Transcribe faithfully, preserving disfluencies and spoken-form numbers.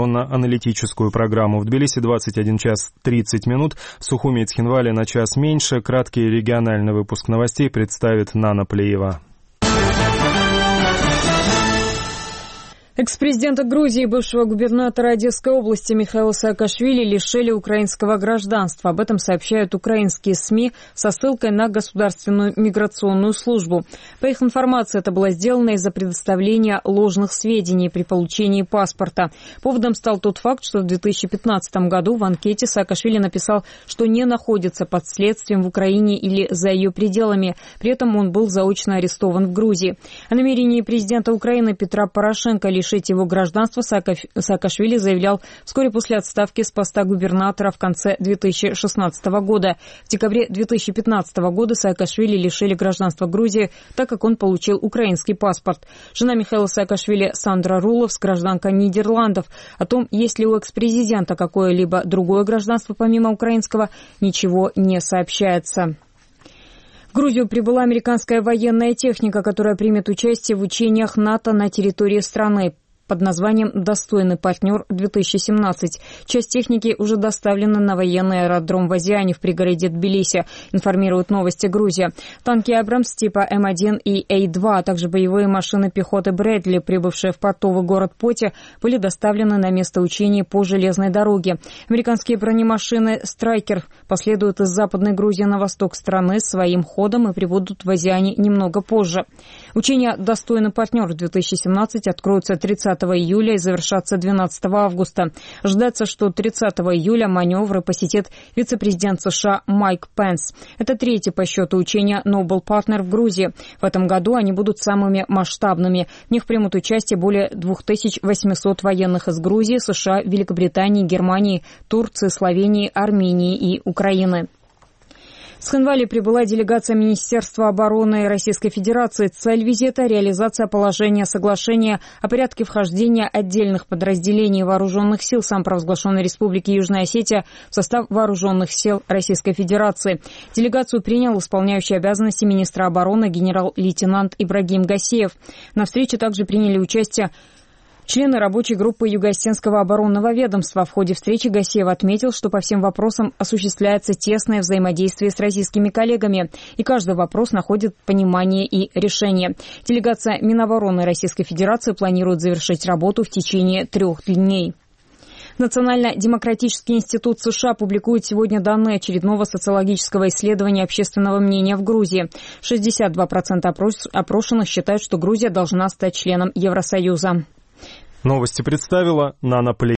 информационно-аналитическую программу. В Тбилиси двадцать один час тридцать минут, в Сухуми и Цхинвале на час меньше. Краткий региональный выпуск новостей представит Нана Плеева. Экс-президента Грузии и бывшего губернатора Одесской области Михаила Саакашвили лишили украинского гражданства. Об этом сообщают украинские СМИ со ссылкой на Государственную миграционную службу. По их информации, это было сделано из-за предоставления ложных сведений при получении паспорта. Поводом стал тот факт, что в две тысячи пятнадцатом году в анкете Саакашвили написал, что не находится под следствием в Украине или за ее пределами. При этом он был заочно арестован в Грузии. О намерении президента Украины Петра Порошенко лишить Лишить его гражданства Саакашвили заявлял вскоре после отставки с поста губернатора в конце две тысячи шестнадцатого года. В декабре две тысячи пятнадцатого года Саакашвили лишили гражданства Грузии, так как он получил украинский паспорт. Жена Михаила Саакашвили Сандра Руловс, гражданка Нидерландов. О том, есть ли у экс-президента какое-либо другое гражданство помимо украинского, ничего не сообщается. В Грузию прибыла американская военная техника, которая примет участие в учениях НАТО на территории страны под названием «Достойный партнер-две тысячи семнадцать». Часть техники уже доставлена на военный аэродром в Азиане в пригороде Тбилиси, информируют новости Грузия. Танки «Абрамс» типа эм один и эй два, а также боевые машины пехоты «Брэдли», прибывшие в портовый город Поти, были доставлены на место учений по железной дороге. Американские бронемашины «Страйкер» последуют из Западной Грузии на восток страны своим ходом и прибудут в Азиане немного позже. Учения «Достойный партнер-две тысячи семнадцать» откроются тридцатого июля и завершатся двенадцатого августа. Ожидается, что тридцатого июля маневры посетит вице-президент США Майк Пенс. Это третье по счету учения Noble Partner в Грузии. В этом году они будут самыми масштабными. В них примут участие более две тысячи восемьсот военных из Грузии, США, Великобритании, Германии, Турции, Словении, Армении и Украины. В Цхинвале прибыла делегация Министерства обороны Российской Федерации. Цель визита – реализация положения соглашения о порядке вхождения отдельных подразделений вооруженных сил самопровозглашенной Республики Южная Осетия в состав вооруженных сил Российской Федерации. Делегацию принял исполняющий обязанности министра обороны генерал-лейтенант Ибрагим Гасеев. На встрече также приняли участие члены рабочей группы Юго-Осетинского оборонного ведомства. В ходе встречи Гасеев отметил, что по всем вопросам осуществляется тесное взаимодействие с российскими коллегами, и каждый вопрос находит понимание и решение. Делегация Минобороны Российской Федерации планирует завершить работу в течение трех дней. Национально-демократический институт США публикует сегодня данные очередного социологического исследования общественного мнения в Грузии. шестьдесят два процента опрошенных считают, что Грузия должна стать членом Евросоюза. Новости представила Нана Плеева.